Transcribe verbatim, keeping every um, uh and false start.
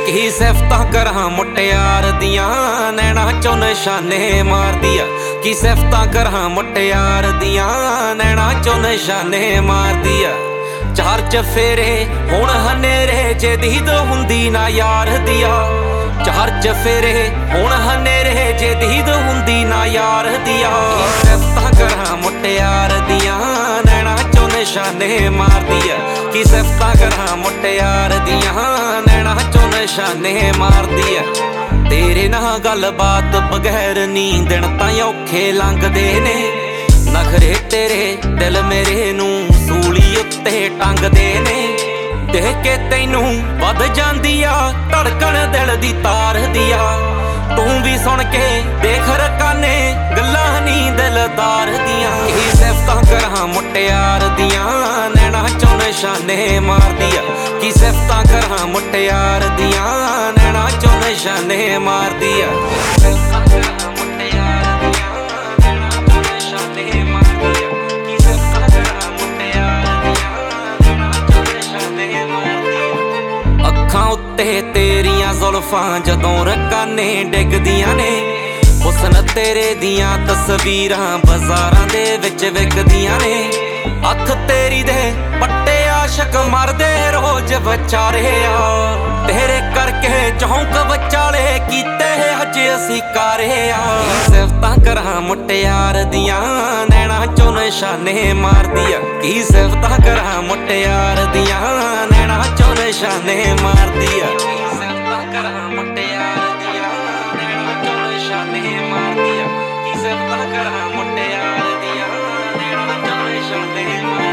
की सिफतां करां मुटियार दियां नैना चों निशाने मारदी आ। की सिफतां करां मुटियार दियां नैना चों निशाने मारदी आ। चार चफेरे हुण हनेरे जे दीद हुंदी ना यार दिया। चार चफेरे हुण हनेरे जे दीद हुंदी ना यार दिया। की सिफतां करां मुटियार दियां नैना चों निशाने मारदी आ। की सिफतां करां मुटियार दियां नैना चों निशाने मारदी आ। तेरे नाल गलबात बगैर नी दिन तां औखे लंघदे ने। नखरे तेरे दिल मेरे नूं सूली उत्ते टंगदे ने। देख के तैनूं वध जांदी आ धड़कन दिल दी तार दिया। तू भी सुन के देख रकाने गल्लां नी दिलदार दियां। की सिफतां करां मुटियार दियां नैना चों निशाने मारदी आ। की सिफतां करां मुटियार दियां नैना चों निशाने मारदी आ। सिफतां करां मुटियार दियां नैना चों निशाने मारदी आ। की सिफतां करां मुटियार दियां नैना चों निशाने मारदी आ। अखां उत्ते तेरियां जुल्फां जदों रकाने डिगदियां ने। हुस्न तेरे दियां तस्वीरां बाज़ारां दे विच विकदियां ने। अख तेरी दे पट्टे आशक मरदे रोज विचारे आ। तेरे करके चौंक विचाले कीते अज असीं कारे आ। सिफतां करां मुटियार दियां नैना चों निशाने मारदी आ। की सिफतां करां मुटियार दियां नैना चों निशाने मारदी आ। सिफतां करां मुटियार दियां नैना चों निशाने मारदी आ। की सिफतां करां मुटियार दियां नैना चों निशाने मारदी आ।